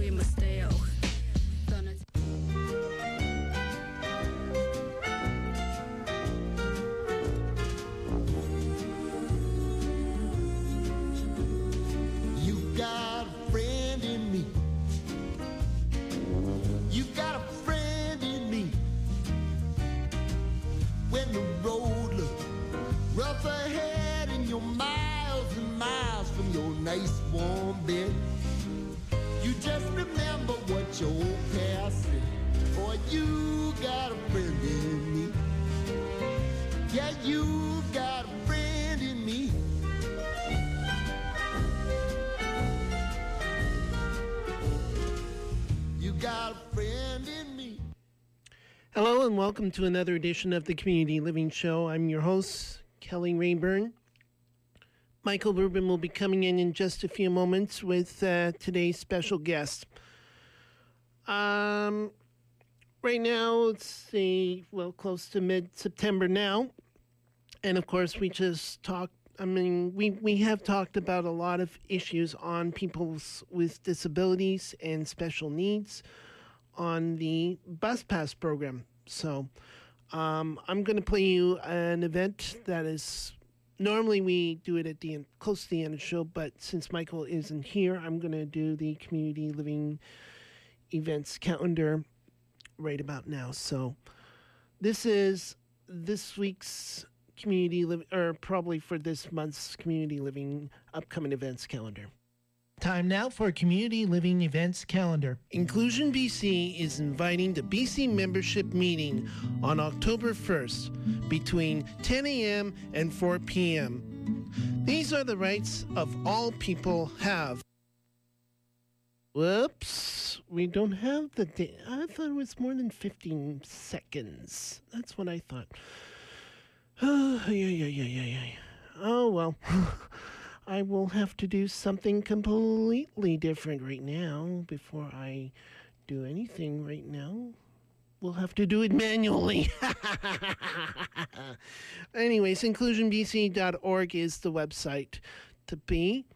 Mateo. You got a friend in me. You got a friend in me. When the road looks rough ahead and you're miles and miles from your nice warm bed, you just remember what your old past said. Boy, you got a friend in me. Yeah, you got a friend in me. You got a friend in me. Hello and welcome to another edition of the Community Living Show. I'm your host, Kelly Rayburn. Michael Rubin will be coming in just a few moments with today's special guest. Right now, it's close to mid-September now. And of course, we just talked, we have talked about a lot of issues on people with disabilities and special needs on the Bus Pass program. So I'm going to play you an event that is, normally we do it at the end, close to the end of the show, but since Michael isn't here, I'm going to do the Community Living Events calendar right about now. So this is this week's Community Living, or probably for this month's Community Living upcoming events calendar. Time now for Community Living Events Calendar. Inclusion BC is inviting the BC membership meeting on October 1st between 10 a.m. and 4 p.m. These are the rights of all people have. Whoops, we don't have the date. I thought it was more than 15 seconds. That's what I thought. Oh, well. I will have to do something completely different right now before I do anything right now. We'll have to do it manually. Anyways, inclusionbc.org is the website to be.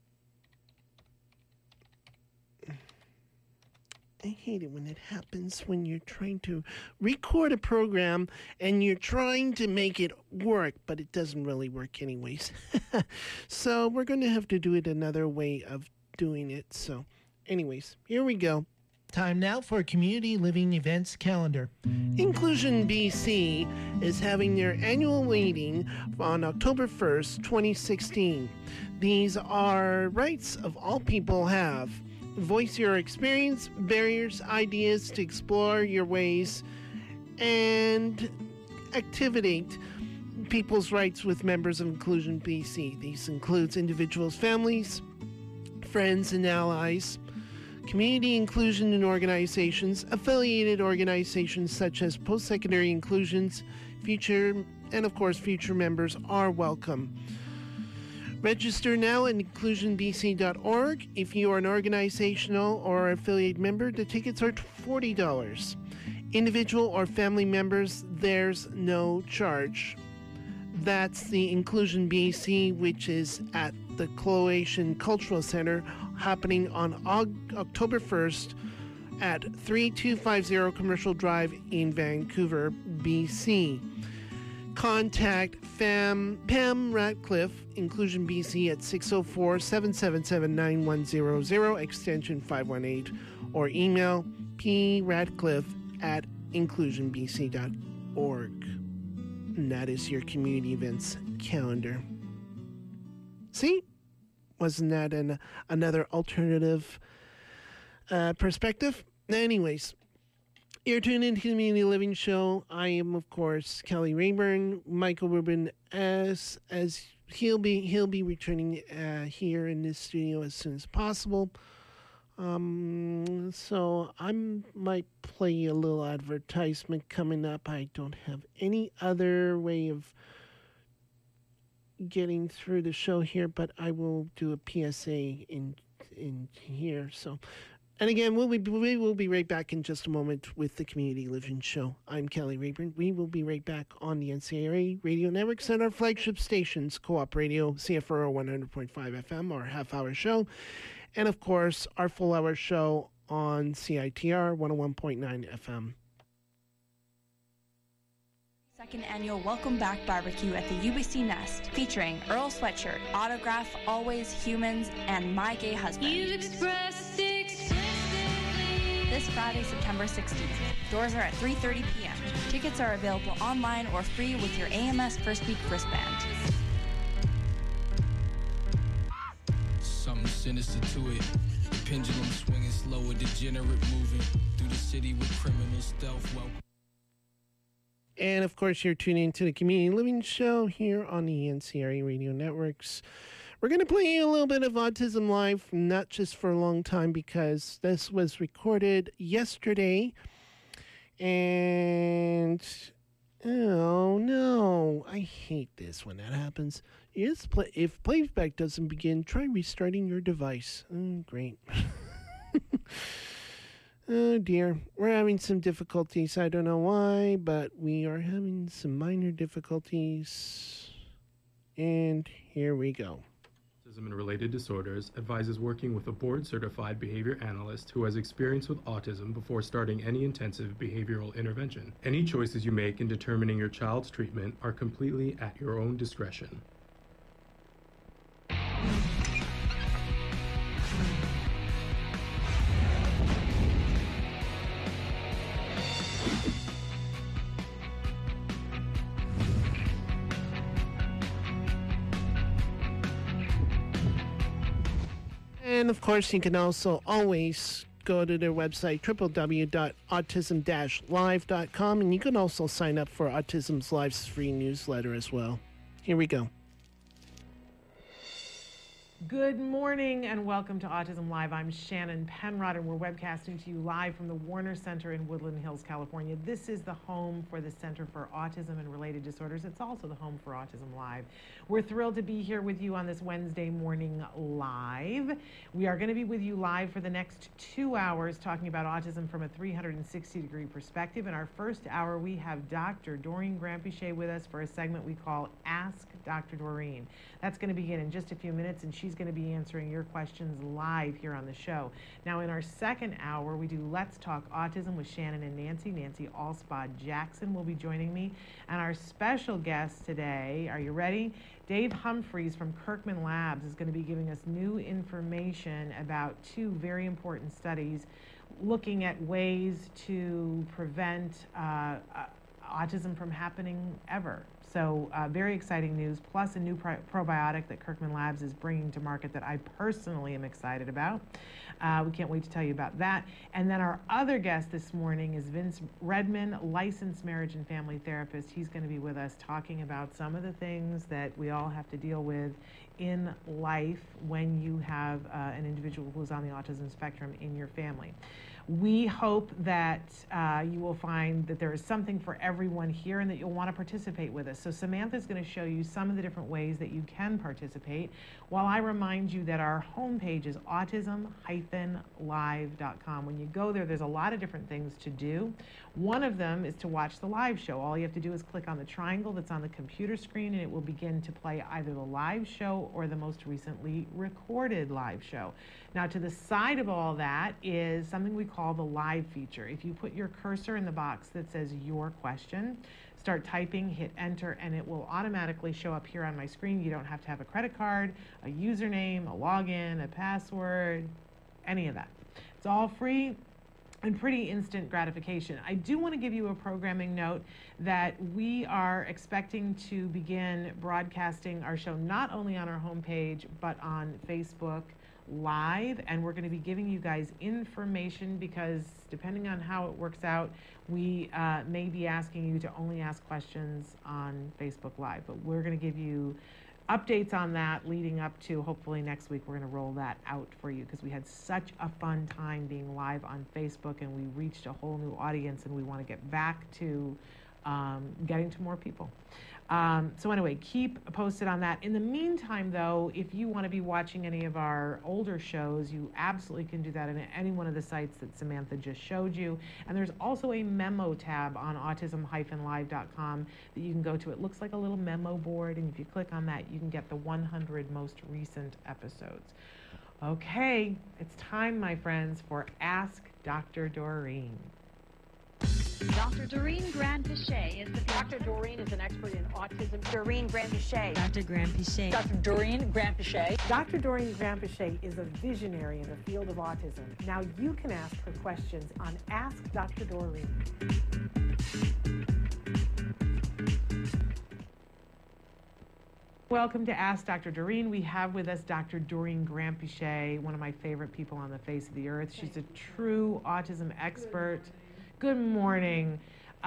I hate it when it happens when you're trying to record a program and you're trying to make it work, but it doesn't really work anyways. So we're going to have to do it another way of doing it. So anyways, here we go. Time now for Community Living Events Calendar. Inclusion BC is having their annual meeting on October 1st, 2016. These are rights of all people have. Voice your experience, barriers, ideas to explore your ways, and activate people's rights with members of Inclusion BC. These includes individuals, families, friends, and allies, community inclusion and organizations, affiliated organizations such as post-secondary inclusions, future members are welcome. Register now at inclusionbc.org. If you are an organizational or affiliate member, the tickets are $40. Individual or family members, there's no charge. That's the Inclusion BC, which is at the Croatian Cultural Center, happening on October 1st at 3250 Commercial Drive in Vancouver, BC. Contact Pam Ratcliffe, Inclusion BC, at 604-777-9100, extension 518, or email pratcliffe@inclusionbc.org. And that is your community events calendar. See? Wasn't that another alternative perspective? Anyways, you're tuned into the Community Living Show. I am, of course, Kelly Rayburn. Michael Rubin, as he'll be returning here in this studio as soon as possible. So I might play a little advertisement coming up. I don't have any other way of getting through the show here, but I will do a PSA in here. So. And again, we will be right back in just a moment with the Community Living Show. I'm Kelly Rayburn. We will be right back on the NCRA Radio Networks and our flagship stations, Co-op Radio, CFRO 100.5 FM, our half-hour show, and, of course, our full-hour show on CITR 101.9 FM. Second annual Welcome Back barbecue at the UBC Nest, featuring Earl Sweatshirt, Autograph, Always Humans, and My Gay Husband. This Friday, September 16th. Doors are at 3:30 p.m. Tickets are available online or free with your AMS First Week wristband. Something sinister to it. The pendulum swinging slow, a degenerate moving through the city with criminal stealth. And of course, you're tuning into the Community Living Show here on the NCRA Radio Networks. We're going to play you a little bit of Autism Live, not just for a long time, because this was recorded yesterday. And, oh no, I hate this when that happens. If playback doesn't begin, try restarting your device. Oh, great. Oh dear, we're having some difficulties. I don't know why, but we are having some minor difficulties. And here we go. Autism and related disorders advises working with a board-certified behavior analyst who has experience with autism before starting any intensive behavioral intervention. Any choices you make in determining your child's treatment are completely at your own discretion. And of course, you can also always go to their website, www.autism-live.com, and you can also sign up for Autism's Live's free newsletter as well. Here we go. Good morning and welcome to Autism Live. I'm Shannon Penrod and we're webcasting to you live from the Warner Center in Woodland Hills, California. This is the home for the Center for Autism and Related Disorders. It's also the home for Autism Live. We're thrilled to be here with you on this Wednesday morning live. We are going to be with you live for the next 2 hours talking about autism from a 360-degree perspective. In our first hour, we have Dr. Doreen Granpeesheh with us for a segment we call Ask Dr. Doreen. That's going to begin in just a few minutes, and she's going to be answering your questions live here on the show. Now, in our second hour, we do Let's Talk Autism with Shannon and Nancy. Nancy Allspaw Jackson will be joining me. And our special guest today, are you ready? Dave Humphreys from Kirkman Labs is going to be giving us new information about two very important studies looking at ways to prevent autism from happening ever. So very exciting news, plus a new probiotic that Kirkman Labs is bringing to market that I personally am excited about. We can't wait to tell you about that. And then our other guest this morning is Vince Redman, licensed marriage and family therapist. He's going to be with us talking about some of the things that we all have to deal with in life when you have an individual who's on the autism spectrum in your family. We hope that you will find that there is something for everyone here and that you'll want to participate with us. So Samantha's going to show you some of the different ways that you can participate, while I remind you that our homepage is autism-live.com. When you go there, there's a lot of different things to do. One of them is to watch the live show. All you have to do is click on the triangle that's on the computer screen, and it will begin to play either the live show or the most recently recorded live show. Now, to the side of all that is something we call the live feature. If you put your cursor in the box that says your question, start typing, hit enter, and it will automatically show up here on my screen. You don't have to have a credit card, a username, a login, a password, any of that. It's all free and pretty instant gratification. I do want to give you a programming note that we are expecting to begin broadcasting our show not only on our homepage, but on Facebook Live, and we're going to be giving you guys information because depending on how it works out, we may be asking you to only ask questions on Facebook Live, but we're going to give you updates on that leading up to hopefully next week. We're going to roll that out for you because we had such a fun time being live on Facebook and we reached a whole new audience, and we want to get back to getting to more people. So anyway, keep posted on that. In the meantime, though, if you want to be watching any of our older shows, you absolutely can do that in any one of the sites that Samantha just showed you. And there's also a memo tab on autism-live.com that you can go to. It looks like a little memo board, and if you click on that, you can get the 100 most recent episodes. Okay, it's time, my friends, for Ask Dr. Doreen. Dr. Doreen Grand-Pichet is the Dr. Doreen is an expert in autism. Doreen Grand-Pichet. Dr. Grand-Pichet. Dr. Doreen Grand-Pichet. Dr. Doreen Grand-Pichet is a visionary in the field of autism. Now you can ask her questions on Ask Dr. Doreen. Welcome to Ask Dr. Doreen. We have with us Dr. Doreen Grand-Pichet, one of my favorite people on the face of the earth. She's a true autism expert. Good morning.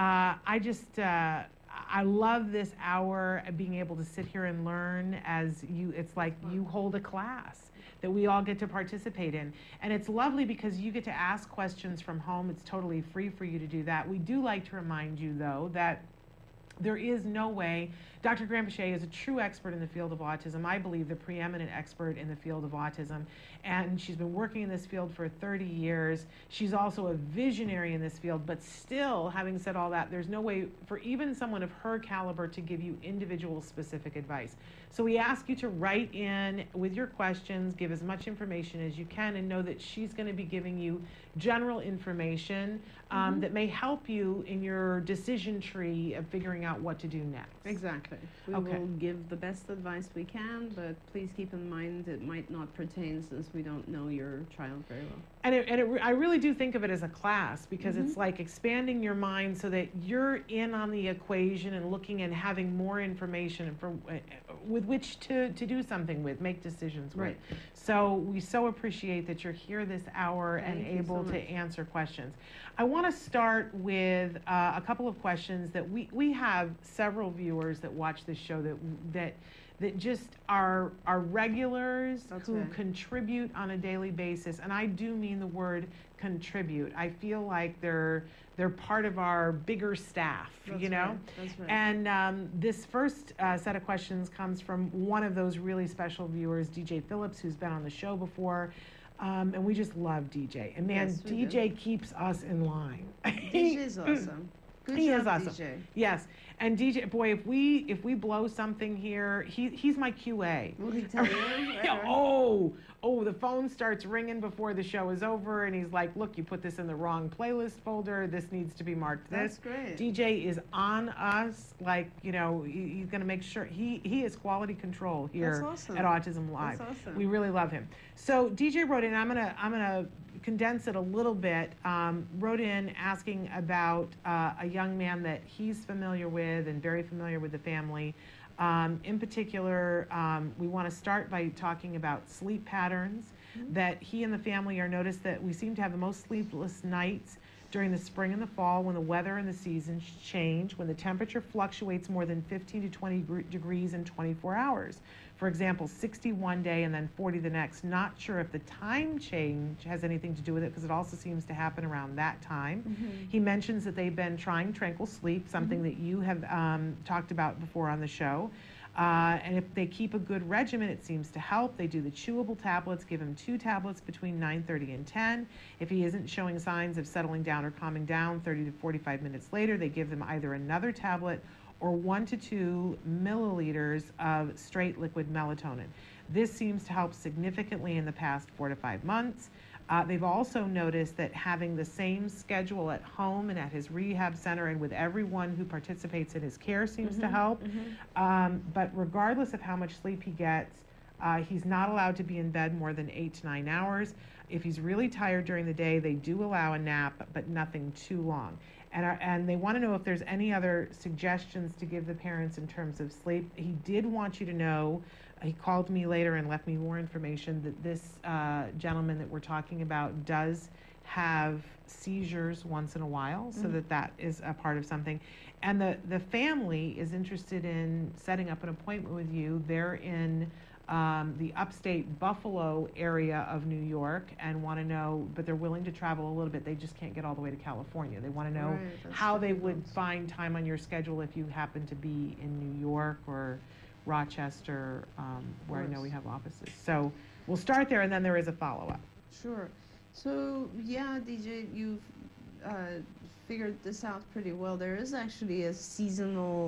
I love this hour of being able to sit here and learn as you, it's like you hold a class that we all get to participate in. And it's lovely because you get to ask questions from home. It's totally free for you to do that. We do like to remind you, though, that there is no way. Dr. Grand-Pichet is a true expert in the field of autism. I believe the preeminent expert in the field of autism. And she's been working in this field for 30 years. She's also a visionary in this field, but still, having said all that, there's no way for even someone of her caliber to give you individual specific advice. So we ask you to write in with your questions, give as much information as you can, and know that she's going to be giving you general information that may help you in your decision tree of figuring out what to do next. Exactly. We will give the best advice we can, but please keep in mind it might not pertain since we don't know your child very well. And I really do think of it as a class because it's like expanding your mind so that you're in on the equation and looking and having more information with which to do something with, make decisions with. Right. So we so appreciate that you're here this hour and able to answer questions. I want to start with a couple of questions that we have several viewers that watch this show that just are regulars who contribute on a daily basis, and I do mean the word contribute. I feel like they're part of our bigger staff, you know? That's right. And this first set of questions comes from one of those really special viewers, DJ Phillips, who's been on the show before. And we just love DJ. And man, Yes, DJ keeps us in line. DJ is awesome. Good He job, is awesome. DJ. Yes. And DJ, boy, if we blow something here, he's my QA. Will he tell you? Right. Oh, the phone starts ringing before the show is over, and he's like, look, you put this in the wrong playlist folder. This needs to be marked this. That's great. DJ is on us, like, you know, he's going to make sure he is quality control here at Autism Live. That's awesome. We really love him. So DJ wrote in, I'm gonna condense it a little bit, wrote in asking about a young man that he's familiar with and very familiar with the family. In particular, we want to start by talking about sleep patterns, that he and the family are noticed that we seem to have the most sleepless nights during the spring and the fall when the weather and the seasons change, when the temperature fluctuates more than 15 to 20 degrees in 24 hours. For example, 60 one day and then 40 the next. Not sure if the time change has anything to do with it because it also seems to happen around that time. He mentions that they've been trying tranquil sleep, something that you have talked about before on the show. And if they keep a good regimen, it seems to help. They do the chewable tablets, give him 2 tablets between 9:30 and 10. If he isn't showing signs of settling down or calming down 30 to 45 minutes later, they give them either another tablet or 1 to 2 milliliters of straight liquid melatonin. This seems to help significantly in the past 4 to 5 months. They've also noticed that having the same schedule at home and at his rehab center and with everyone who participates in his care seems to help. But regardless of how much sleep he gets, he's not allowed to be in bed more than 8 to 9 hours. If he's really tired during the day, they do allow a nap, but nothing too long. And they want to know if there's any other suggestions to give the parents in terms of sleep. He did want you to know, he called me later and left me more information that this gentleman that we're talking about does have seizures once in a while, so that is a part of something. And the family is interested in setting up an appointment with you. They're in the upstate Buffalo area of New York and want to know, but they're willing to travel a little bit. They just can't get all the way to California. They want to know how they would find time on your schedule if you happen to be in New York or Rochester, where I know we have offices. So we'll start there, and then there is a follow-up. Sure. So, yeah, DJ, you've figured this out pretty well. There is actually a seasonal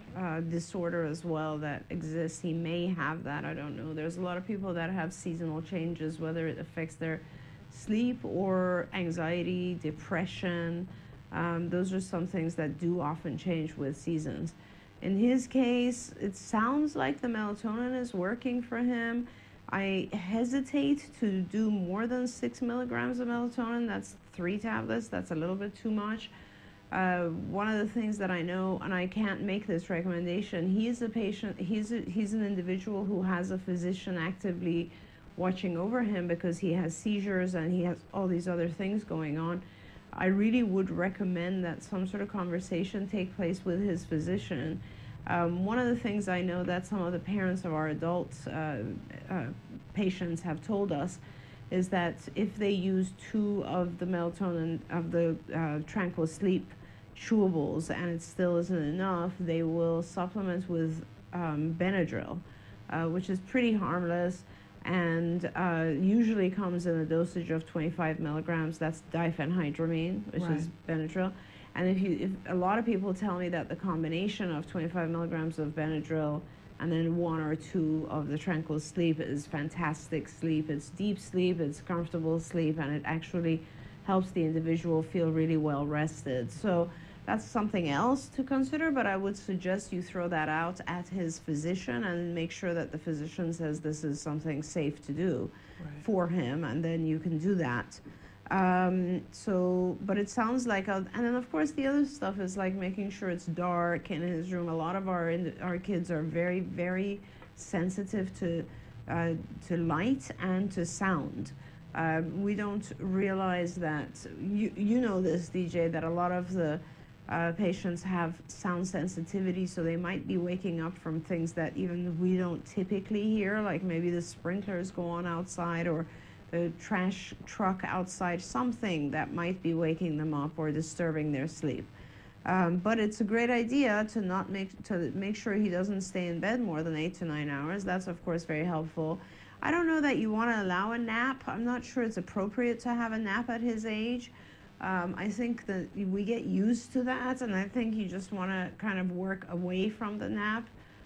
disorder as well that exists. He may have that, I don't know. There's a lot of people that have seasonal changes, whether it affects their sleep or anxiety, depression. Those are some things that do often change with seasons. In his case, it sounds like the melatonin is working for him. I hesitate to do more than 6 milligrams of melatonin. That's 3 tablets. That's a little bit too much. One of the things that I know, and I can't make this recommendation, he's a patient, he's an individual who has a physician actively watching over him because he has seizures and he has all these other things going on. I really would recommend that some sort of conversation take place with his physician. One of the things I know that some of the parents of our adult patients have told us is that if they use 2 of the melatonin, of the Tranquil Sleep chewables, and it still isn't enough, they will supplement with Benadryl, which is pretty harmless and usually comes in a dosage of 25 milligrams. That's diphenhydramine, which is Benadryl. And if a lot of people tell me that the combination of 25 milligrams of Benadryl and then 1 or 2 of the Tranquil Sleep is fantastic sleep. It's deep sleep, it's comfortable sleep, and it actually helps the individual feel really well rested. So that's something else to consider, but I would suggest you throw that out at his physician and make sure that the physician says this is something safe to do for him, and then you can do that. But it sounds like, and then of course the other stuff is like making sure it's dark in his room. A lot of our kids are very, very sensitive to light and to sound. We don't realize that, you know this, DJ, that a lot of the patients have sound sensitivity, so they might be waking up from things that even we don't typically hear, like maybe the sprinklers go on outside or the trash truck outside, something that might be waking them up or disturbing their sleep. But it's a great idea to make sure he doesn't stay in bed more than 8 to 9 hours. That's of course very helpful. I don't know that you want to allow a nap. I'm not sure it's appropriate to have a nap at his age. I think that we get used to that, and I think you just want to kind of work away from the nap.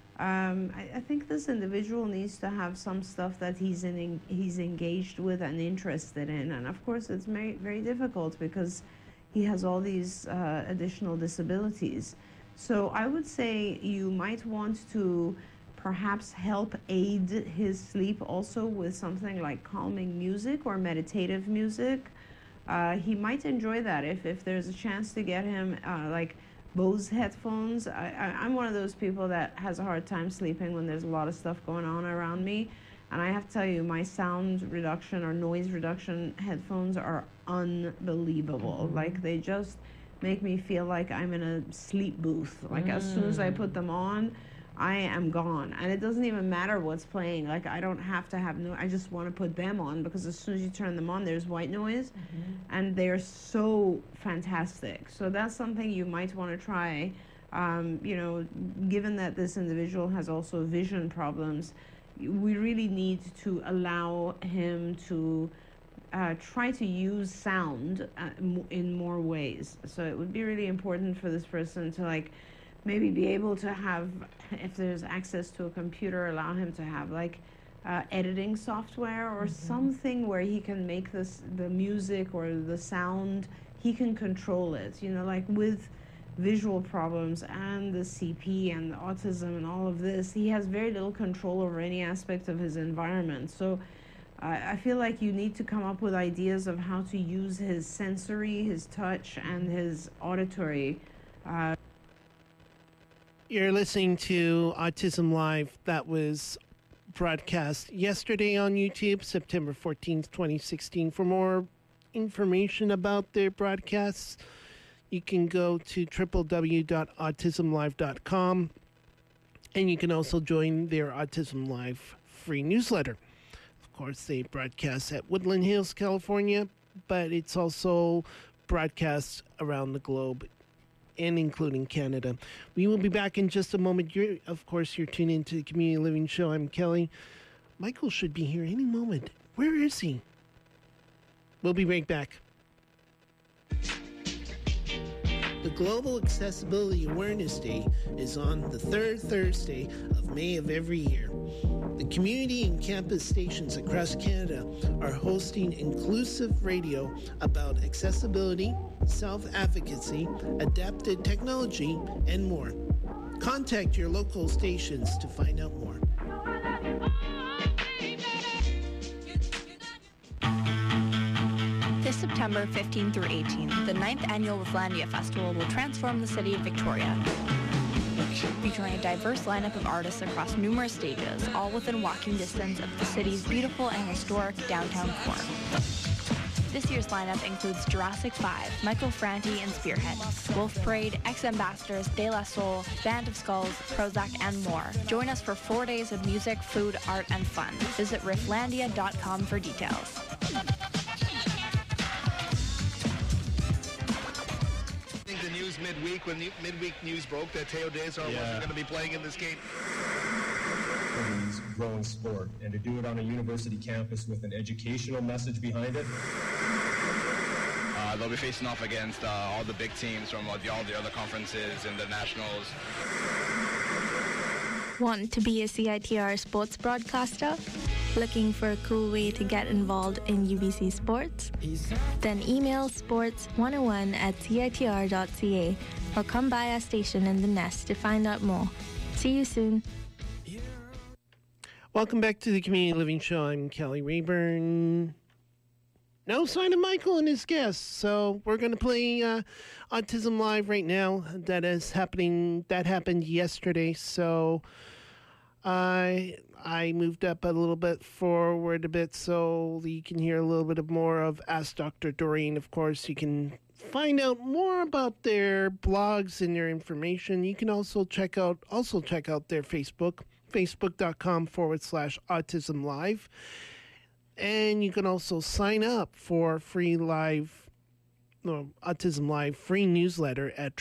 I think this individual needs to have some stuff that he's engaged with and interested in, and of course it's very, very difficult because he has all these additional disabilities. So I would say you might want to perhaps help aid his sleep also with something like calming music or meditative music. He might enjoy that if there's a chance to get him like Bose headphones. I'm one of those people that has a hard time sleeping when there's a lot of stuff going on around me. And I have to tell you, my sound reduction or noise reduction headphones are unbelievable. Like, they just make me feel like I'm in a sleep booth. Like, as soon as I put them on, I am gone. And it doesn't even matter what's playing. Like, I don't have to have I just want to put them on, because as soon as you turn them on, there's white noise. And they're so fantastic. So that's something you might want to try. You know, given that this individual has also vision problems, we really need to allow him to try to use sound in more ways. So it would be really important for this person to, like, maybe be able to have, if there's access to a computer, allow him to have like editing software or something where he can make the music or the sound, he can control it. You know, like with visual problems and the CP and the autism and all of this, he has very little control over any aspect of his environment. So I feel like you need to come up with ideas of how to use his sensory, his touch, and his auditory. You're listening to Autism Live. That was broadcast yesterday on YouTube, September 14th, 2016. For more information about their broadcasts, you can go to www.autismlive.com, and you can also join their Autism Live free newsletter. Of course, they broadcast at Woodland Hills, California, but it's also broadcast around the globe, and including Canada. We will be back in just a moment. You're tuned into the Community Living Show. I'm Kelly. Michael should be here any moment. Where is he? We'll be right back. The Global Accessibility Awareness Day is on the third Thursday of May of every year. The community and campus stations across Canada are hosting inclusive radio about accessibility, self-advocacy, adapted technology, and more. Contact your local stations to find out more. This September 15 through 18, the 9th annual Whistlandia Festival will transform the city of Victoria, featuring a diverse lineup of artists across numerous stages, all within walking distance of the city's beautiful and historic downtown core. This year's lineup includes Jurassic 5, Michael Franti and Spearhead, Wolf Parade, Ex-Ambassadors, De La Soul, Band of Skulls, Prozac, and more. Join us for 4 days of music, food, art, and fun. Visit rifflandia.com for details. The news midweek, when the midweek news broke that Teo Desar wasn't going to be playing in this game. Growing sport, and to do it on a university campus with an educational message behind it. They'll be facing off against all the big teams from all the other conferences and the nationals. Want to be a CITR sports broadcaster? Looking for a cool way to get involved in UBC sports? Then email sports101@citr.ca or come by our station in the Nest to find out more. See you soon. Welcome back to the Community Living Show. I'm Kelly Rayburn. No sign of Michael and his guests, so we're going to play Autism Live right now. That is happening. That happened yesterday, so I moved up a little bit forward a bit so you can hear a little bit more of Ask Dr. Doreen. Of course, you can find out more about their blogs and their information. You can also check out their Facebook. Facebook.com/Autism Live. And you can also sign up for Autism Live free newsletter at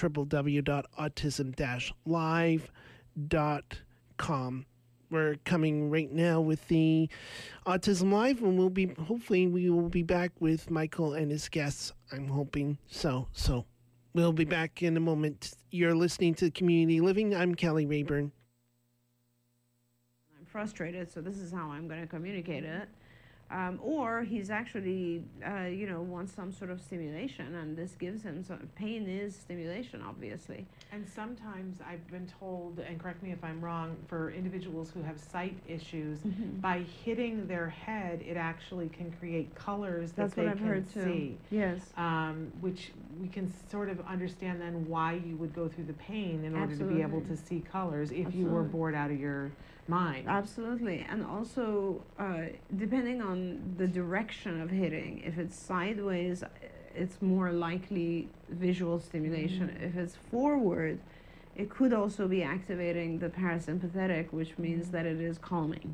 www.autism-live.com. We're coming right now with the Autism Live, and hopefully we will be back with Michael and his guests. I'm hoping so. So we'll be back in a moment. You're listening to Community Living. I'm Kelly Rayburn. Frustrated, so this is how I'm going to communicate it. Or he's actually, wants some sort of stimulation, and this gives him some. Pain is stimulation, obviously. And sometimes I've been told, and correct me if I'm wrong, for individuals who have sight issues, by hitting their head, it actually can create colors that they can see. Yes. Which we can sort of understand then why you would go through the pain in order to be able to see colors if you were bored out of your mind. Absolutely. And also, depending on the direction of hitting, if it's sideways, it's more likely visual stimulation. If it's forward, it could also be activating the parasympathetic, which means that it is calming.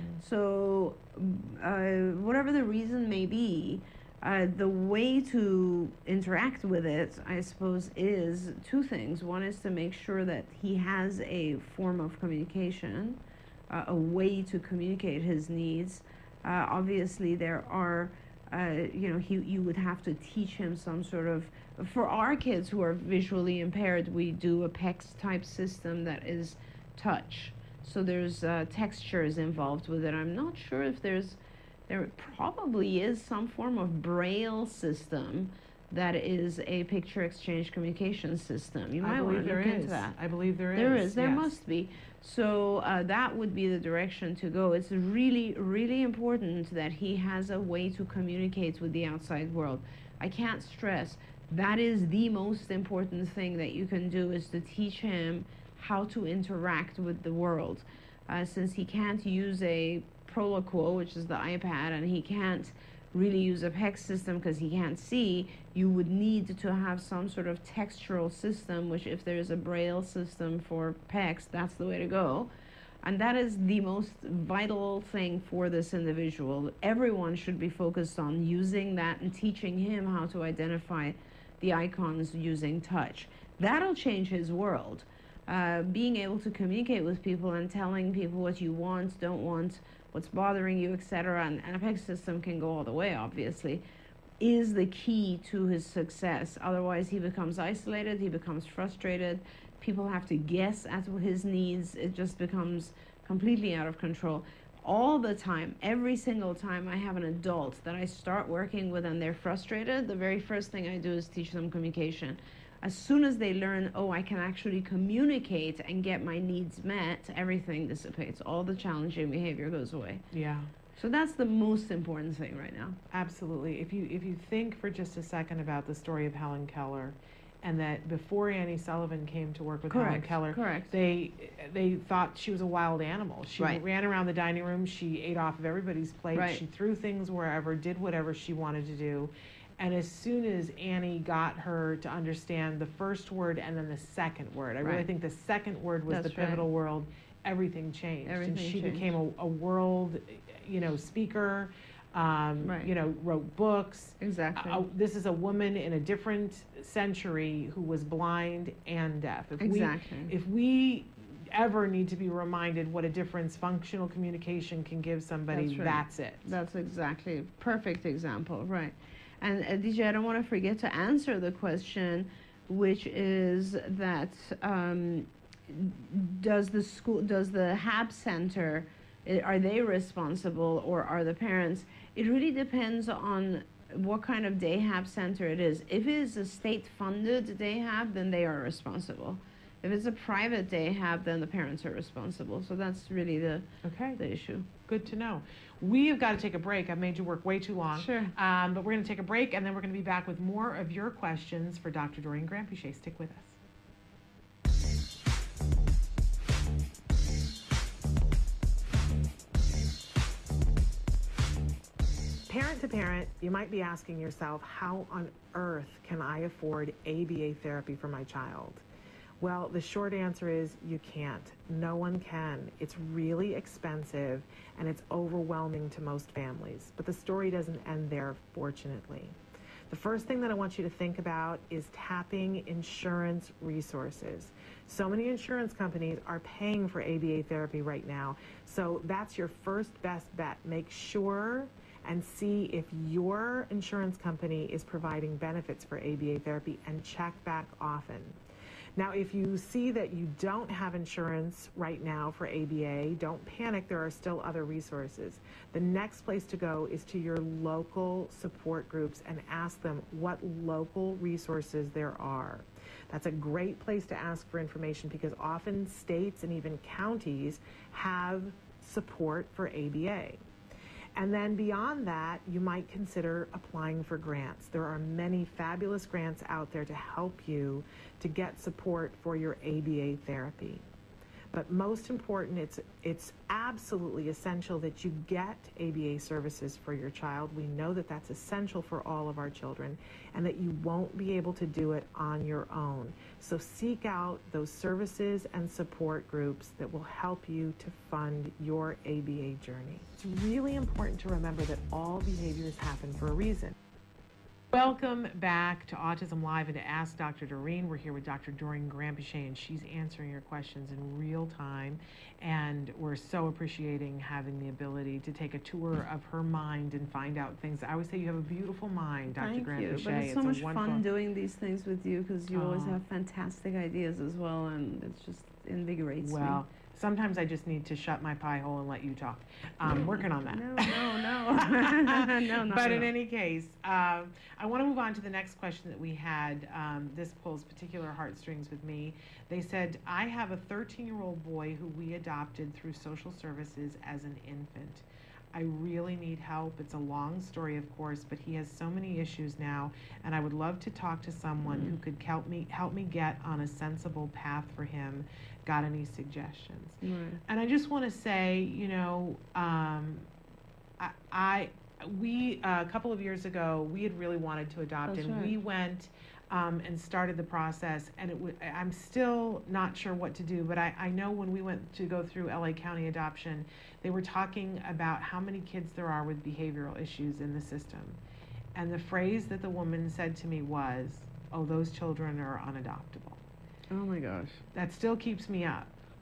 So whatever the reason may be, the way to interact with it, I suppose, is two things. One is to make sure that he has a form of communication, a way to communicate his needs. Obviously, there are, you would have to teach him some sort of, for our kids who are visually impaired, we do a PEX type system that is touch. So there's textures involved with it. I'm not sure if there probably is some form of Braille system that is a picture exchange communication system. You might want to look into that. I believe there is. There is. There must be. So that would be the direction to go. It's really, really important that he has a way to communicate with the outside world. I can't stress, that is the most important thing that you can do, is to teach him how to interact with the world. Since he can't use a Proloquo, which is the iPad, and he can't really use a PEX system because he can't see, you would need to have some sort of textural system, which if there's a Braille system for PEX, that's the way to go. And that is the most vital thing for this individual. Everyone should be focused on using that and teaching him how to identify the icons using touch. That'll change his world. Being able to communicate with people and telling people what you want, don't want, what's bothering you, etc. And a PEX system can go all the way, obviously. is the key to his success. Otherwise, he becomes isolated, he becomes frustrated. People have to guess at his needs. It just becomes completely out of control. All the time, every single time I have an adult that I start working with and they're frustrated, the very first thing I do is teach them communication. As soon as they learn, oh, I can actually communicate and get my needs met, everything dissipates. All the challenging behavior goes away. Yeah. So that's the most important thing right now. Absolutely. If you think for just a second about the story of Helen Keller, and that before Annie Sullivan came to work with Helen Keller, they thought she was a wild animal. She ran around the dining room, she ate off of everybody's plate, she threw things wherever, did whatever she wanted to do. And as soon as Annie got her to understand the first word and then the second word, I really think the second word was the pivotal word, everything changed. And she became a world, speaker. Wrote books. Exactly. This is a woman in a different century who was blind and deaf. If we ever need to be reminded what a difference functional communication can give somebody, that's it. That's exactly a perfect example, right. And DJ, I don't want to forget to answer the question, which is that does the HAB Center, are they responsible or are the parents? It really depends on what kind of day HAB center it is. If it is a state-funded day HAB, then they are responsible. If it's a private day HAB, then the parents are responsible. So that's really the issue. Good to know. We have got to take a break. I've made you work way too long. Sure. But we're going to take a break, and then we're going to be back with more of your questions for Dr. Doreen Granpeesheh. Stick with us. Parent to parent, you might be asking yourself, how on earth can I afford ABA therapy for my child? Well, the short answer is you can't. No one can. It's really expensive and it's overwhelming to most families. But the story doesn't end there, fortunately. The first thing that I want you to think about is tapping insurance resources. So many insurance companies are paying for ABA therapy right now. So that's your first best bet. Make sure and see if your insurance company is providing benefits for ABA therapy and check back often. Now, if you see that you don't have insurance right now for ABA, don't panic, there are still other resources. The next place to go is to your local support groups and ask them what local resources there are. That's a great place to ask for information because often states and even counties have support for ABA. And then beyond that, you might consider applying for grants. There are many fabulous grants out there to help you to get support for your ABA therapy. But most important, it's absolutely essential that you get ABA services for your child. We know that that's essential for all of our children and that you won't be able to do it on your own. So seek out those services and support groups that will help you to fund your ABA journey. It's really important to remember that all behaviors happen for a reason. Welcome back to Autism Live and to Ask Dr. Doreen. We're here with Dr. Doreen Granpeesheh, and she's answering your questions in real time. And we're so appreciating having the ability to take a tour of her mind and find out things. I always say you have a beautiful mind, Dr. Granpeesheh. Thank you, but it's so much fun doing these things with you because you always have fantastic ideas as well, and it just invigorates me. Sometimes I just need to shut my pie hole and let you talk. I'm working on that. No. But in any case, I want to move on to the next question that we had. This pulls particular heartstrings with me. They said, I have a 13-year-old boy who we adopted through social services as an infant. I really need help. It's a long story, of course, but he has so many issues now, and I would love to talk to someone who could help me get on a sensible path for him. Got any suggestions? And I just want to say, you know, we a couple of years ago, we had really wanted to adopt, we went and started the process, and I'm still not sure what to do, but I know when we went to go through LA County adoption, they were talking about how many kids there are with behavioral issues in the system. And the phrase that the woman said to me was, oh, those children are unadoptable. Oh my gosh. That still keeps me up.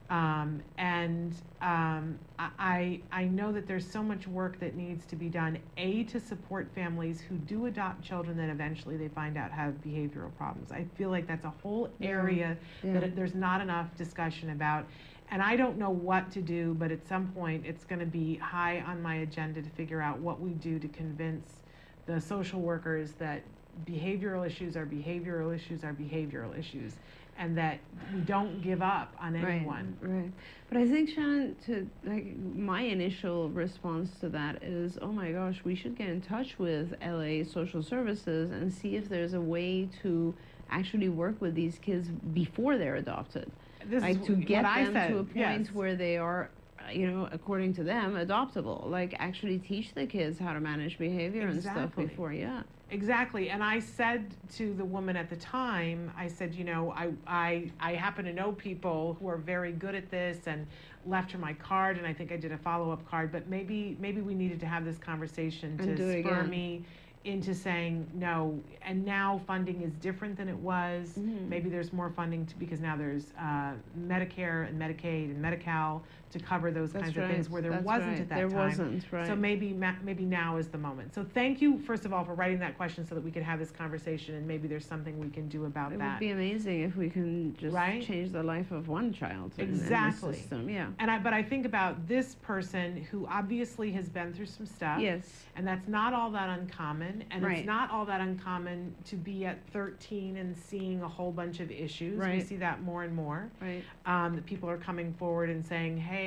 I know that there's so much work that needs to be done, to support families who do adopt children that eventually they find out have behavioral problems. I feel like that's a whole area that there's not enough discussion about. And I don't know what to do, but at some point it's going to be high on my agenda to figure out what we do to convince the social workers that behavioral issues are behavioral issues are behavioral issues, and that we don't give up on anyone. Right. But I think, Shannon, my initial response to that is, oh my gosh, we should get in touch with LA Social Services and see if there's a way to actually work with these kids before they're adopted. To get them to a point where they are, according to them, adoptable. Actually teach the kids how to manage behavior and stuff before, Exactly. And I said to the woman at the time, I said, I happen to know people who are very good at this, and left her my card, and I think I did a follow-up card, but maybe we needed to have this conversation to spur me into saying no. And now funding is different than it was. Maybe there's more funding because now there's Medicare and Medicaid and Medi-Cal to cover those kinds of things where there wasn't at that time. There wasn't, right. So maybe now is the moment. So thank you, first of all, for writing that question so that we could have this conversation, and maybe there's something we can do about that. It would be amazing if we can just change the life of one child in the system. But I think about this person who obviously has been through some stuff. Yes. And that's not all that uncommon. And it's not all that uncommon to be at 13 and seeing a whole bunch of issues. We see that more and more. That people are coming forward and saying, hey,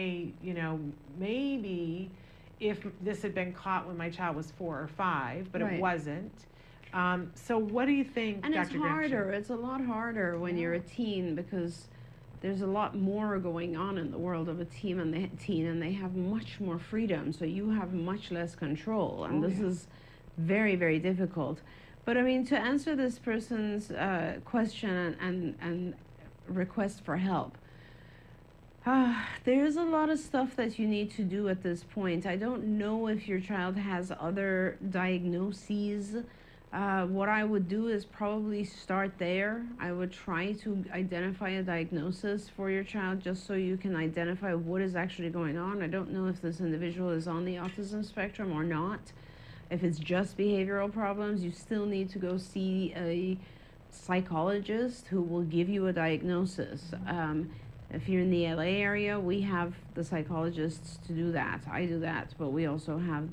maybe if this had been caught when my child was 4 or 5, but it wasn't. So what do you think, and Dr. it's harder. It's a lot harder when you're a teen, because there's a lot more going on in the world of a teen, and they have much more freedom, so you have much less control, and this is very, very difficult. But I mean, to answer this person's question and request for help, there's a lot of stuff that you need to do at this point. I don't know if your child has other diagnoses. What I would do is probably start there. I would try to identify a diagnosis for your child, just so you can identify what is actually going on. I don't know if this individual is on the autism spectrum or not. If it's just behavioral problems, you still need to go see a psychologist who will give you a diagnosis. If you're in the LA area, we have the psychologists to do that. I do that, but we also have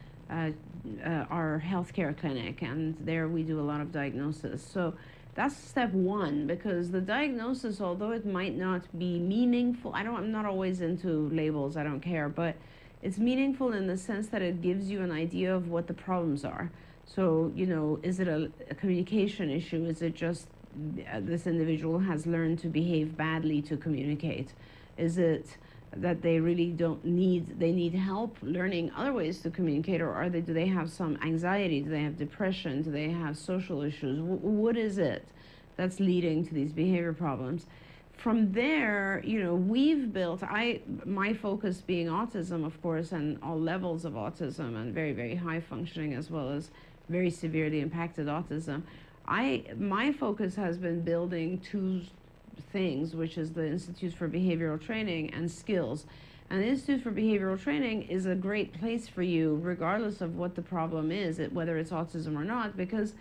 our healthcare clinic, and there we do a lot of diagnosis. So that's step one, because the diagnosis, although it might not be meaningful, I'm not always into labels, I don't care, but it's meaningful in the sense that it gives you an idea of what the problems are. So, is it a communication issue? Is it just this individual has learned to behave badly to communicate? Is it that they really need help learning other ways to communicate, or do they have some anxiety? Do they have depression? Do they have social issues? What is it that's leading to these behavior problems? From there, we've built, my focus being autism, of course, and all levels of autism, and very, very high functioning, as well as very severely impacted autism. My focus has been building two things, which is the Institute for Behavioral Training and Skills. And the Institute for Behavioral Training is a great place for you, regardless of what the problem is, whether it's autism or not, because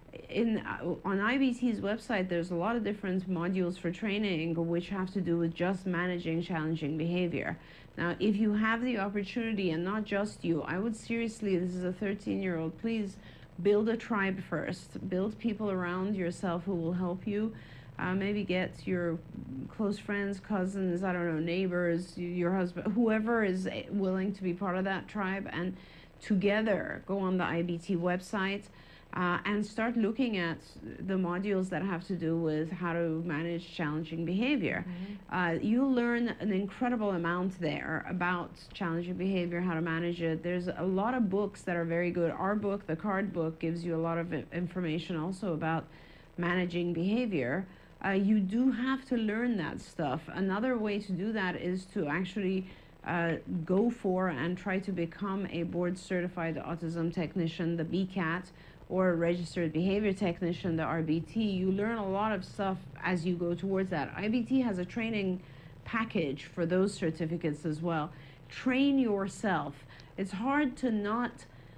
on IBT's website, there's a lot of different modules for training which have to do with just managing challenging behavior. Now, if you have the opportunity, and not just you, I would seriously, this is a 13-year-old, please build a tribe first. Build people around yourself who will help you. Maybe get your close friends, cousins, I don't know, neighbors, your husband, whoever is willing to be part of that tribe, and together go on the IBT website and start looking at the modules that have to do with how to manage challenging behavior. You'll learn an incredible amount there about challenging behavior, how to manage it. There's a lot of books that are very good. Our book, the card book, gives you a lot of information also about managing behavior. You do have to learn that stuff. Another way to do that is to actually go for and try to become a board-certified autism technician, the BCAT, or a registered behavior technician, the RBT. You learn a lot of stuff as you go towards that. IBT has a training package for those certificates as well. Train yourself. It's hard to not,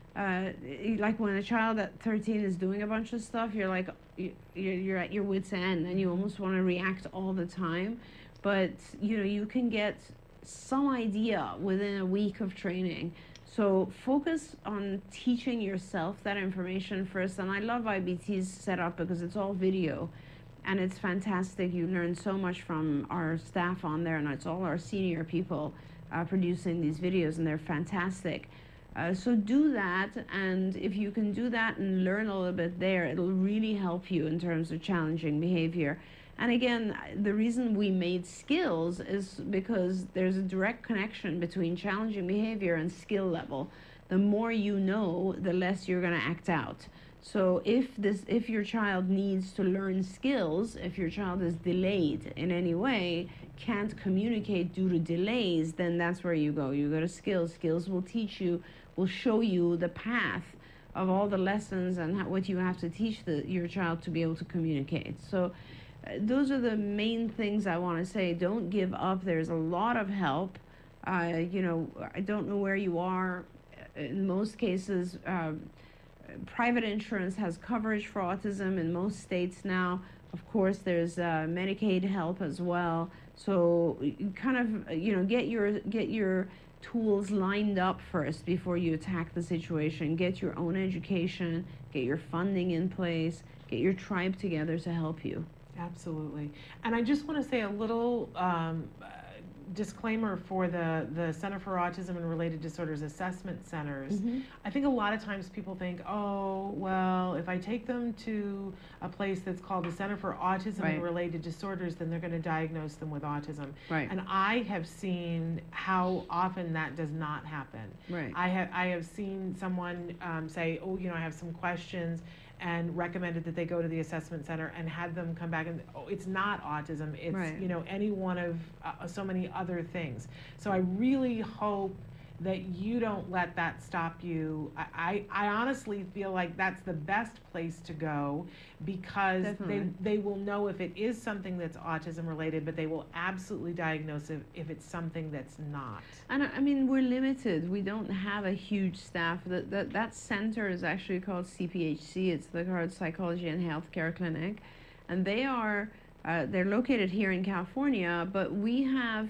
like when a child at 13 is doing a bunch of stuff, you're like, you're at your wit's end and you almost want to react all the time. But, you can get some idea within a week of training. So focus on teaching yourself that information first. And I love IBT's setup because it's all video. And it's fantastic. You learn so much from our staff on there, and it's all our senior people producing these videos, and they're fantastic. So do that, and if you can do that and learn a little bit there, it'll really help you in terms of challenging behavior. And again, the reason we made skills is because there's a direct connection between challenging behavior and skill level. The more you know, the less you're going to act out. So if your child needs to learn skills, if your child is delayed in any way, can't communicate due to delays, then that's where you go. You go to skills. Skills will teach you, will show you the path of all the lessons and what you have to teach your child to be able to communicate. So those are the main things I want to say. Don't give up. There's a lot of help. I don't know where you are. In most cases, private insurance has coverage for autism in most states now. Of course, there's Medicaid help as well. So you kind of, get your tools lined up first before you attack the situation. Get your own education, get your funding in place, get your tribe together to help you. Absolutely. And I just want to say a little disclaimer for the Center for Autism and Related Disorders assessment centers. Mm-hmm. I think a lot of times people think, oh, well, if I take them to a place that's called the Center for Autism and Related Disorders, then they're going to diagnose them with autism. Right. And I have seen how often that does not happen. Right. I have seen someone say, oh, I have some questions, and recommended that they go to the assessment center and had them come back and, oh, it's not autism, it's, any one of so many other things. So I really hope that you don't let that stop you. I honestly feel like that's the best place to go, because they will know if it is something that's autism related, but they will absolutely diagnose if it's something that's not. And I mean, we're limited. We don't have a huge staff. That center is actually called CPHC. It's the Card Psychology and Healthcare Clinic. And they're located here in California, but we have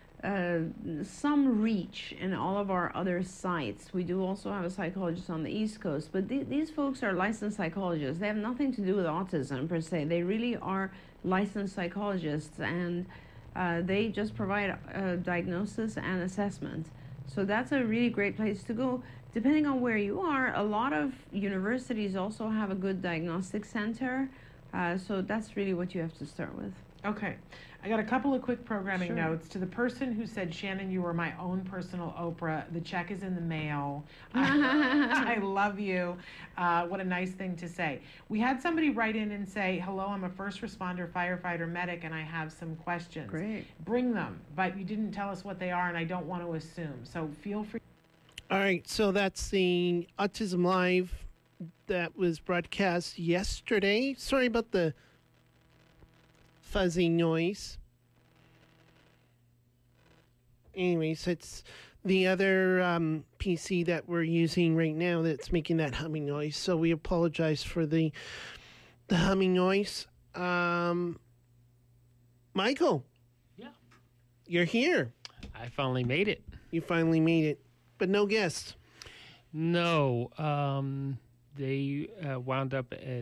some reach in all of our other sites. We do also have a psychologist on the East Coast, but these folks are licensed psychologists. They have nothing to do with autism per se. They really are licensed psychologists, and they just provide diagnosis and assessment. So that's a really great place to go. Depending on where you are, a lot of universities also have a good diagnostic center. So that's really what you have to start with. Okay. I got a couple of quick programming notes. To the person who said, Shannon, you were my own personal Oprah, the check is in the mail. I love you. What a nice thing to say. We had somebody write in and say, hello, I'm a first responder, firefighter, medic, and I have some questions. Great. Bring them, but you didn't tell us what they are, and I don't want to assume. So feel free. All right, so that's the Autism Live that was broadcast yesterday. Sorry about the fuzzy noise. Anyways, it's the other PC that we're using right now that's making that humming noise. So we apologize for the humming noise. Michael. Yeah. You're here. I finally made it. You finally made it, but no guests. No. They wound up at...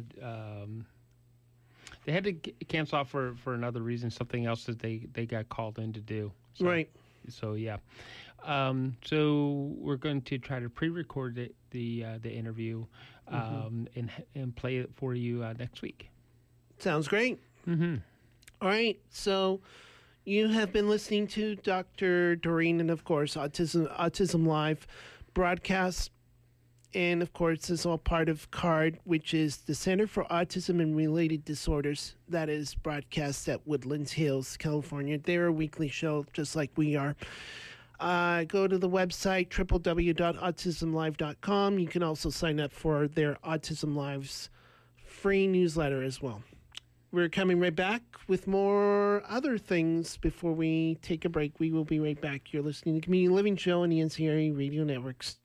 they had to cancel out for another reason, something else that they got called in to do. So, right. So, yeah. So we're going to try to pre-record the interview and play it for you next week. Sounds great. Mm-hmm. All right. So you have been listening to Dr. Doreen and, of course, Autism Live broadcast. And, of course, it's all part of CARD, which is the Center for Autism and Related Disorders. That is broadcast at Woodlands Hills, California. They're a weekly show, just like we are. Go to the website, www.autismlive.com. You can also sign up for their Autism Live's free newsletter as well. we're coming right back with more other things before we take a break. We will be right back. You're listening to the Community Living Show on the NCRA Radio Networks.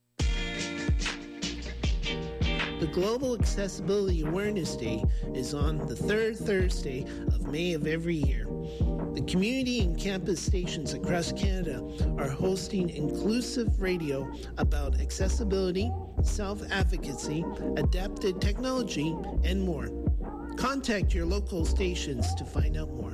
The Global Accessibility Awareness Day is on the third Thursday of May of every year. The community and campus stations across Canada are hosting inclusive radio about accessibility, self-advocacy, adapted technology, and more. Contact your local stations to find out more.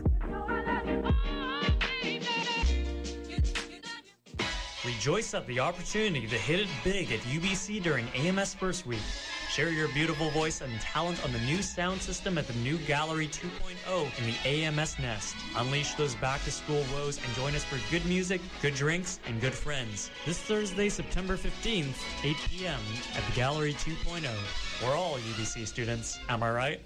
Rejoice at the opportunity to hit it big at UBC during AMS First Week. Share your beautiful voice and talent on the new sound system at the new Gallery 2.0 in the AMS Nest. Unleash those back-to-school woes and join us for good music, good drinks, and good friends. This Thursday, September 15th, 8 p.m. at the Gallery 2.0. We're all UBC students, am I right?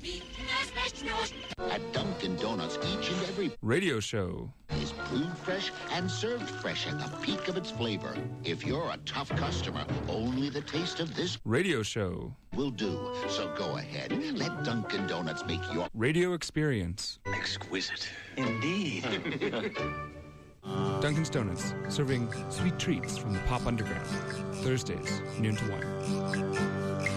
At Dunkin' Donuts, each and every radio show is brewed fresh and served fresh at the peak of its flavor. If you're a tough customer, only the taste of this radio show will do. So go ahead, let Dunkin' Donuts make your radio experience exquisite. Indeed. Dunkin's Donuts, serving sweet treats from the pop underground. Thursdays, noon to 1.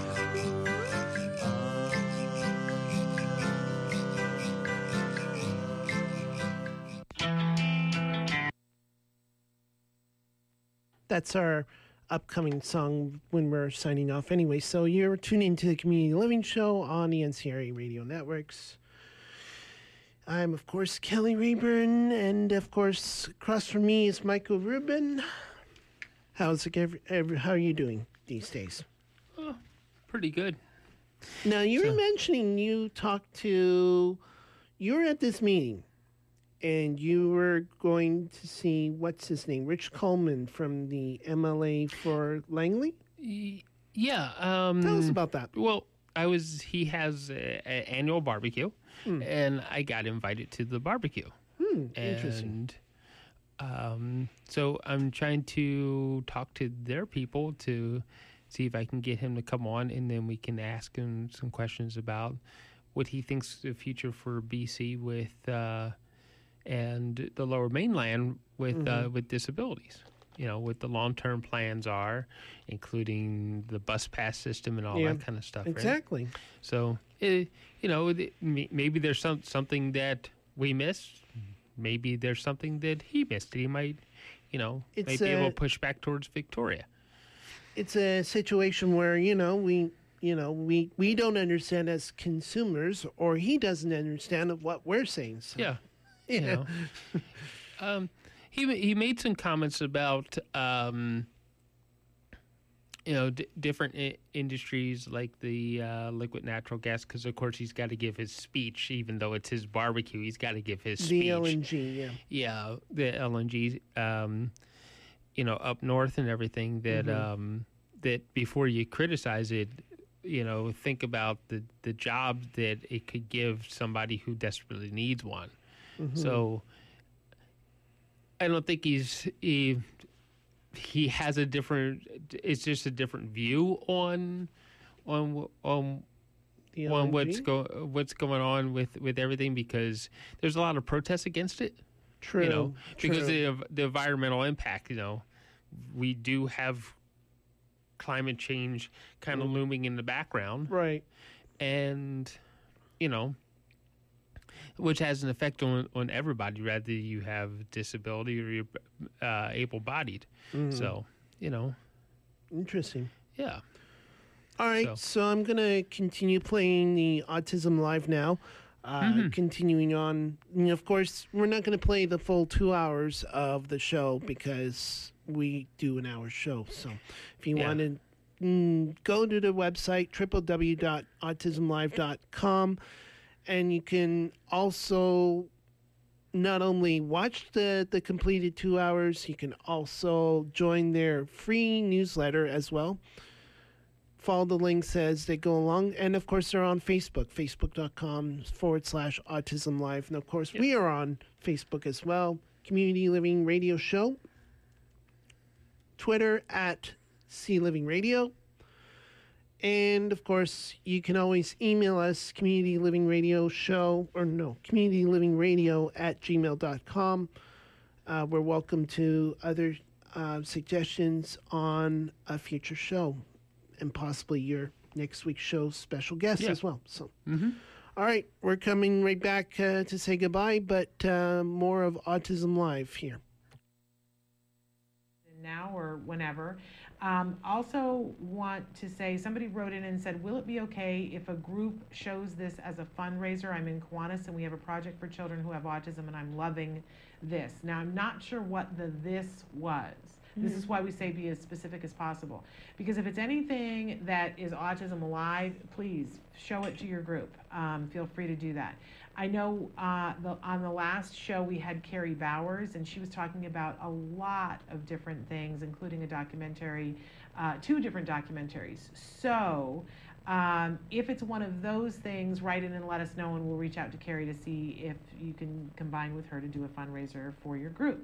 That's our upcoming song when we're signing off anyway. So you're tuning into the Community Living Show on the NCRA Radio Networks. I'm, of course, Kelly Rayburn, and, of course, across from me is Michael Rubin. How are you doing these days? Oh, pretty good. Now, you were mentioning you were at this meeting, and you were going to see, what's his name, Rich Coleman from the MLA for Langley? Yeah. Tell us about that. Well, he has an annual barbecue, and I got invited to the barbecue. Interesting. And so I'm trying to talk to their people to see if I can get him to come on, and then we can ask him some questions about what he thinks the future for BC with and the Lower Mainland with disabilities. You know, what the long-term plans are, including the bus pass system and all that kind of stuff. Exactly. Right? So, maybe there's something that we missed. Maybe there's something that he missed. He might, might be able to push back towards Victoria. It's a situation where we don't understand as consumers, or he doesn't understand of what we're saying. So. Yeah. He made some comments about different industries like the liquid natural gas, because of course he's got to give his speech, even though it's his barbecue. He's got to give his speech. The LNG, yeah, the LNG. Up north and everything. That before you criticize it, think about the job that it could give somebody who desperately needs one. So I don't think he has a different. It's just a different view on what's going on with everything, because there's a lot of protests against it. True. Because of the environmental impact. We do have climate change kind of looming in the background, right? And which has an effect on everybody, whether you have disability or you're able-bodied. So, Interesting. Yeah. All right, so I'm going to continue playing the Autism Live now. Continuing on. Of course, we're not going to play the full 2 hours of the show because we do an hour show. So if you want to go to the website, www.autismlive.com, and you can also not only watch the completed 2 hours, you can also join their free newsletter as well. Follow the links as they go along. And, of course, they're on Facebook, facebook.com/Autism Live. And, of course, we are on Facebook as well, Community Living Radio Show. Twitter @CLivingRadio. And of course, you can always email us communitylivingradio@gmail.com. We're welcome to other suggestions on a future show and possibly your next week's show special guest as well. So, all right, we're coming right back to say goodbye, but more of Autism Live here. Now or whenever. Also want to say, somebody wrote in and said, will it be okay if a group shows this as a fundraiser? I'm in Kiwanis and we have a project for children who have autism and I'm loving this. Now, I'm not sure what this was. This is why we say be as specific as possible. Because if it's anything that is Autism Alive, please show it to your group. Feel free to do that. I know on the last show we had Carrie Bowers, and she was talking about a lot of different things, including a documentary, 2 different documentaries. So if it's one of those things, write in and let us know, and we'll reach out to Carrie to see if you can combine with her to do a fundraiser for your group.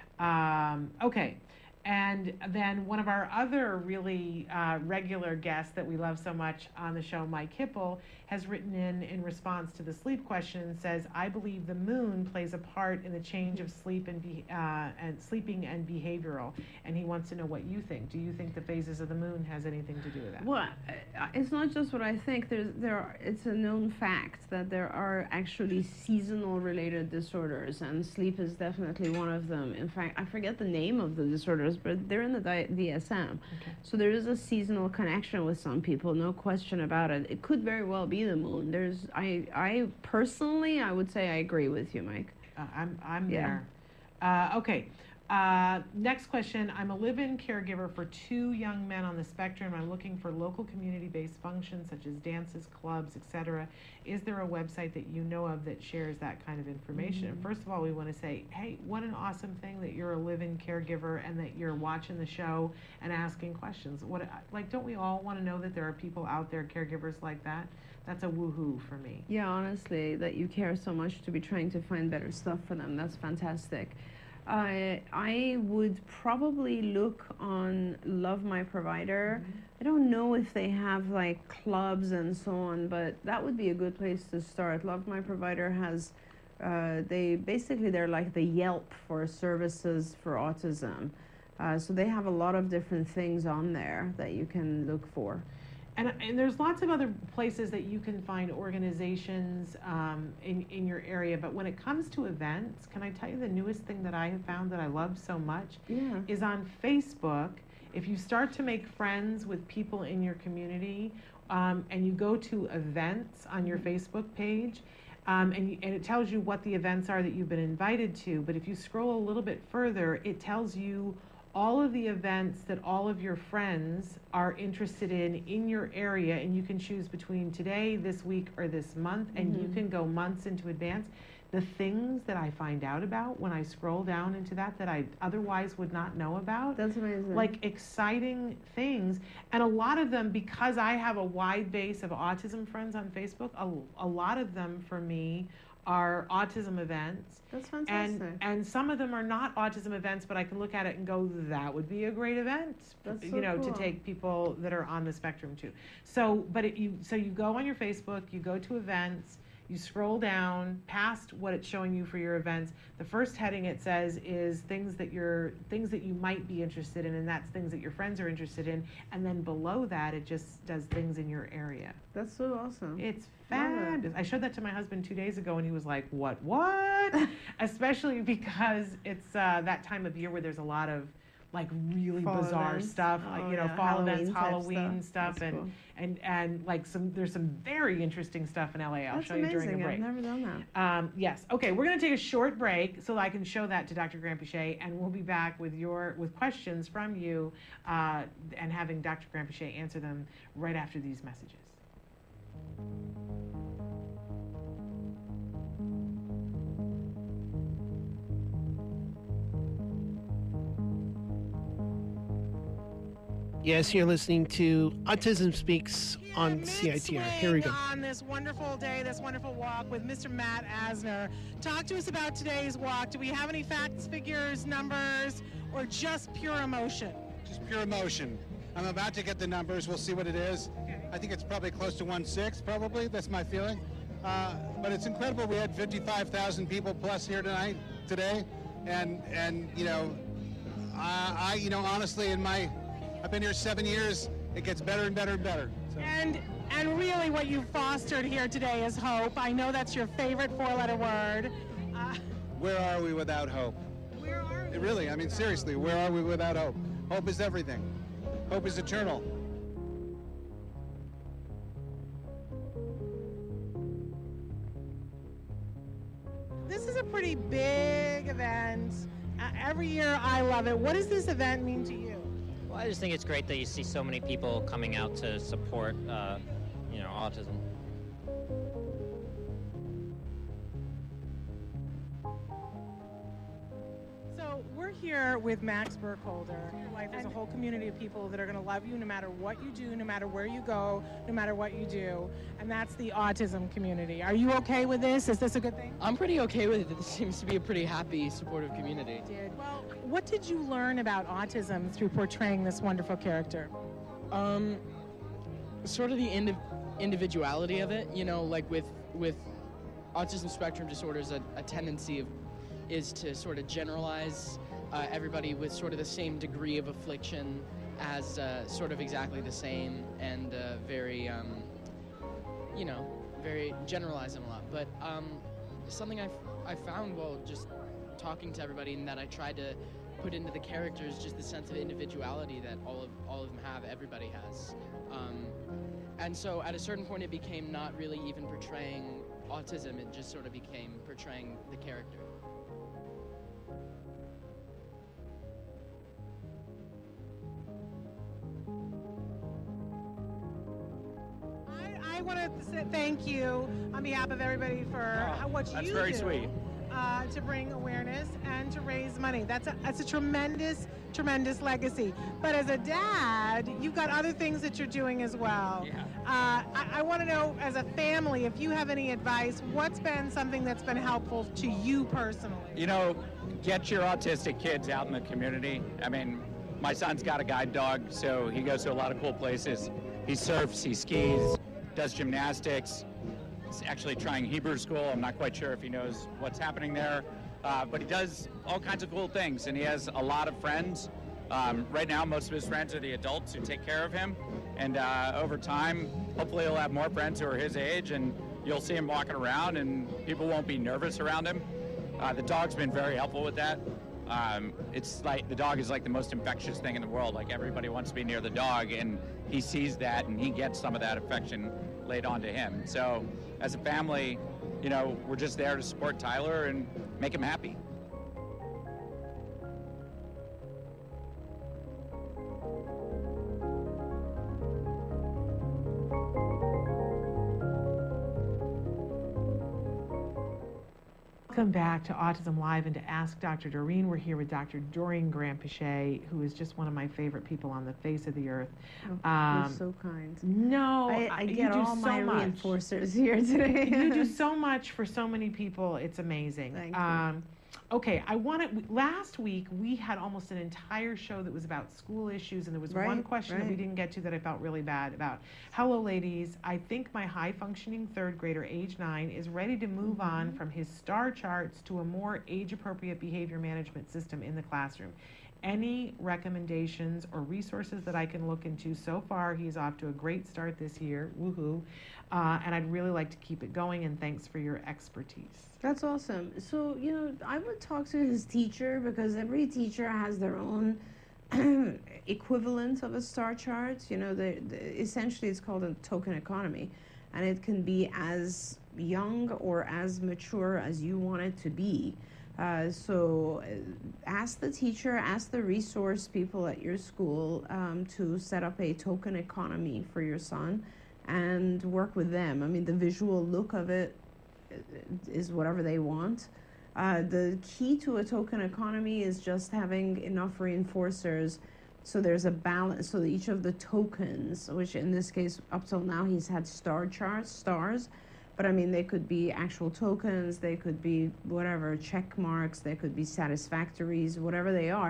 Okay. And then one of our other really regular guests that we love so much on the show, Mike Hipple, has written in response to the sleep question and says, I believe the moon plays a part in the change of sleep and sleeping and behavioral. And he wants to know what you think. Do you think the phases of the moon has anything to do with that? Well, it's not just what I think. It's a known fact that there are actually seasonal related disorders, and sleep is definitely one of them. In fact, I forget the name of the disorders, but they're in the DSM. Okay. So there is a seasonal connection with some people, no question about it. It could very well be the moon. I personally, I would say I agree with you, Mike. I'm there. Okay. Next question. I'm a live-in caregiver for 2 young men on the spectrum. I'm looking for local community-based functions such as dances, clubs, etc. Is there a website that you know of that shares that kind of information? And first of all, we want to say, hey, what an awesome thing that you're a live-in caregiver and that you're watching the show and asking questions. Don't we all want to know that there are people out there, caregivers like that? That's a woohoo for me. Yeah, honestly, that you care so much to be trying to find better stuff for them. That's fantastic. I would probably look on Love My Provider. I don't know if they have like clubs and so on, but that would be a good place to start. Love My Provider has, they're like the Yelp for services for autism. So they have a lot of different things on there that you can look for. And there's lots of other places that you can find organizations in your area. But when it comes to events, can I tell you the newest thing that I have found that I love so much is on Facebook. If you start to make friends with people in your community and you go to events on your Facebook page, and it tells you what the events are that you've been invited to. But if you scroll a little bit further, it tells you all of the events that all of your friends are interested in your area, and you can choose between today, this week, or this month, and you can go months into advance. The things that I find out about when I scroll down into that I otherwise would not know about. That's amazing. Like exciting things. And a lot of them, because I have a wide base of autism friends on Facebook, a lot of them for me are autism events. That's fantastic. And some of them are not autism events, but I can look at it and go, that would be a great event. That's so cool. To take people that are on the spectrum too. So you go on your Facebook, you go to events, you scroll down past what it's showing you for your events. The first heading it says is things that you might be interested in, and that's things that your friends are interested in. And then below that, it just does things in your area. That's so awesome. It's fabulous. I showed that to my husband 2 days ago, and he was like, "What?" Especially because it's that time of year where there's a lot of like really fall bizarre events. Stuff, fall Halloween events, Halloween stuff, and cool. and like there's some very interesting stuff in LA. I'll show you during a break. I've never done that. Yes. Okay, we're going to take a short break so I can show that to Dr. Grandpichet, and we'll be back with questions from you, and having Dr. Grandpichet answer them right after these messages. Yes, you're listening to Autism Speaks on CITR. Here we go. On this wonderful day, this wonderful walk with Mr. Matt Asner. Talk to us about today's walk. Do we have any facts, figures, numbers, or just pure emotion? Just pure emotion. I'm about to get the numbers. We'll see what it is. Okay. I think it's probably close to 1.6, probably. That's my feeling. But it's incredible. We had 55,000 people plus here today, and you know, I honestly, I've been here 7 years. It gets better and better and better. So. And really, what you've fostered here today is hope. I know that's your favorite four-letter word. Where are we without hope? Where are we? Really, I mean, seriously, where are we without hope? Hope is everything. Hope is eternal. This is a pretty big event. Every year I love it. What does this event mean to you? Well, I just think it's great that you see so many people coming out to support, autism. So we're here with Max Burkholder. There's a whole community of people that are going to love you no matter what you do, no matter where you go, no matter what you do. And that's the autism community. Are you okay with this? Is this a good thing? I'm pretty okay with it. This seems to be a pretty happy, supportive community. Well, what did you learn about autism through portraying this wonderful character? Sort of the individuality of it. You know, like with autism spectrum disorders, a tendency is to sort of generalize everybody with sort of the same degree of affliction as sort of exactly the same, and very generalize them a lot. But something I found while just talking to everybody, and that I tried to put into the characters, just the sense of individuality that all of them have, everybody has. And so at a certain point it became not really even portraying autism, it just sort of became portraying the character. I want to say thank you on behalf of everybody for what you do. That's very sweet. To bring awareness and to raise money. That's a tremendous, tremendous legacy. But as a dad, you've got other things that you're doing as well. Yeah. I want to know, as a family, if you have any advice, what's been something that's been helpful to you personally? You know, get your autistic kids out in the community. I mean, my son's got a guide dog, so he goes to a lot of cool places. He surfs, he skis, does gymnastics. He's actually trying Hebrew school. I'm not quite sure if he knows what's happening there, but he does all kinds of cool things, and he has a lot of friends. Right now, most of his friends are the adults who take care of him, and over time, hopefully he'll have more friends who are his age, and you'll see him walking around, and people won't be nervous around him. The dog's been very helpful with that. It's like the dog is like the most infectious thing in the world. Like, everybody wants to be near the dog, and he sees that, and he gets some of that affection laid onto him. So as a family, you know, we're just there to support Tyler and make him happy. Welcome back to Autism Live and to Ask Dr. Doreen. We're here with Dr. Doreen Grant-Piché, who is just one of my favorite people on the face of the earth. You're so kind. No, I you get do all so my much. reinforcers here today. You do so much for so many people. It's amazing. Thank you. Okay, last week we had almost an entire show that was about school issues, and there was one question that we didn't get to that I felt really bad about. Hello, ladies. I think my high-functioning third grader, age 9, is ready to move on from his star charts to a more age-appropriate behavior management system in the classroom. Any recommendations or resources that I can look into? So far, he's off to a great start this year. Woohoo. And I'd really like to keep it going, and thanks for your expertise. That's awesome. So, you know, I would talk to his teacher, because every teacher has their own equivalent of a star chart. You know, essentially it's called a token economy, and it can be as young or as mature as you want it to be. So ask the teacher, ask the resource people at your school to set up a token economy for your son and work with them. I mean, the visual look of it is whatever they want. The key to a token economy is just having enough reinforcers so there's a balance, so each of the tokens, which in this case up till now he's had star charts, stars, but I mean they could be actual tokens, they could be whatever, check marks, they could be satisfactories, whatever they are.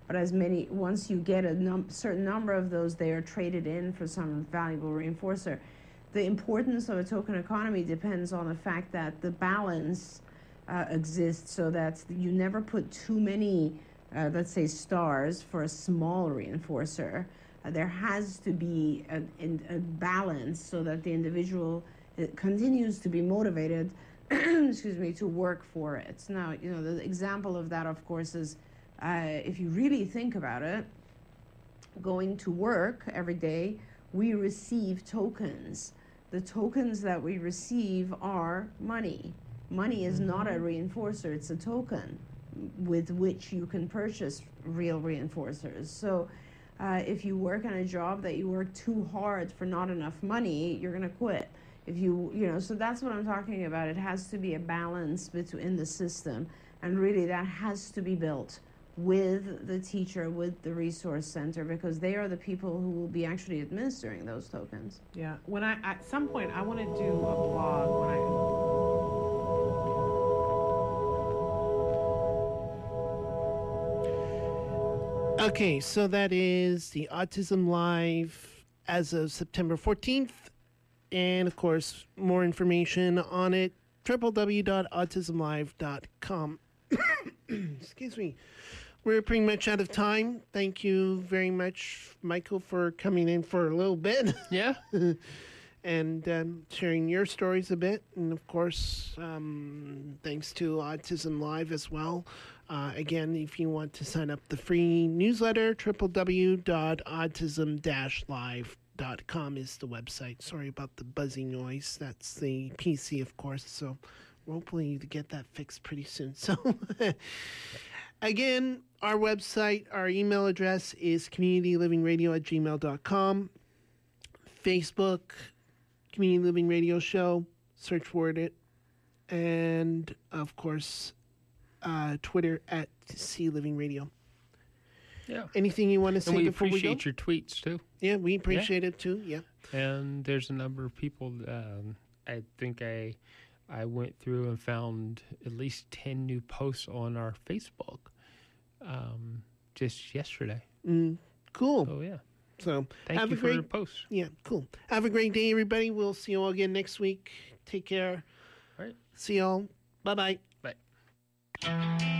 But once you get a certain number of those, they are traded in for some valuable reinforcer. The importance of a token economy depends on the fact that the balance exists, so that you never put too many, let's say, stars for a small reinforcer. There has to be a balance so that the individual continues to be motivated, excuse me, to work for it. Now, the example of that, of course, is if you really think about it, going to work every day, we receive tokens. The tokens that we receive are money. Money is not a reinforcer, it's a token with which you can purchase real reinforcers. So if you work on a job that you work too hard for not enough money, you're going to quit. If so that's what I'm talking about. It has to be a balance between the system, and really that has to be built with the teacher, with the resource center, because they are the people who will be actually administering those tokens. Yeah. At some point, I want to do a blog Okay, so that is the Autism Live as of September 14th. And, of course, more information on it, www.autismlive.com. Excuse me. We're pretty much out of time. Thank you very much, Michael, for coming in for a little bit. Yeah. And sharing your stories a bit. And, of course, thanks to Autism Live as well. Again, if you want to sign up the free newsletter, www.autism-live.com is the website. Sorry about the buzzing noise. That's the PC, of course. So hopefully you get that fixed pretty soon. So again, our website, our email address is communitylivingradio@gmail.com. Facebook, Community Living Radio Show. Search for it. And, of course, Twitter at C Living Radio. Yeah. Anything you want to say before we go? We appreciate your tweets, too. Yeah, we appreciate it, too. Yeah. And there's a number of people, I think I went through and found at least 10 new posts on our Facebook just yesterday. Cool. Oh, yeah. So Thank you for your posts. Yeah, cool. Have a great day, everybody. We'll see you all again next week. Take care. All right. See y'all. Bye-bye. Bye.